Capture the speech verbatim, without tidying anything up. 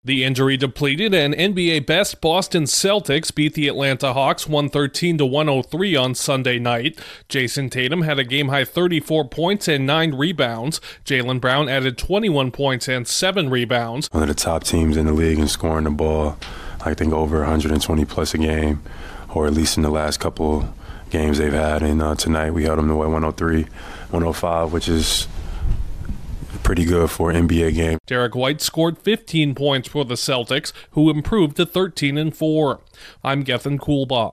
The injury-depleted and N B A best Boston Celtics beat the Atlanta Hawks one thirteen to one oh three on Sunday night. Jason Tatum had a game-high thirty-four points and nine rebounds. Jaylen Brown added twenty-one points and seven rebounds. One of the top teams in the league in scoring the ball, I think over one hundred twenty plus a game, or at least in the last couple games they've had. And uh, tonight we held them to one oh three, one oh five, which is pretty good for an N B A game. Derek White scored fifteen points for the Celtics, who improved to thirteen and four. I'm Gethin Coolbaugh.